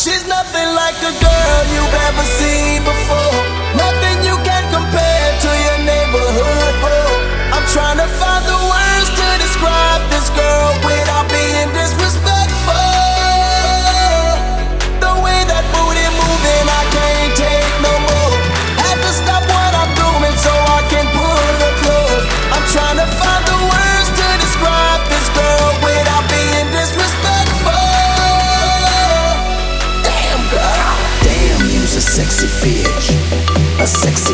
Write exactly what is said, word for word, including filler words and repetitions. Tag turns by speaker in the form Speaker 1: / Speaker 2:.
Speaker 1: She's nothing like a girl you've ever seen before. Nothing you can compare to your neighborhood whore. I'm trying to find the words to describe this girl without being disrespectful. The way that booty moving, I can't take no more. Had to stop what I'm doing so I can pull her close. I'm trying to find the words to describe this girl without being disrespectful. Damn girl, damn you's a sexy bitch, a sexy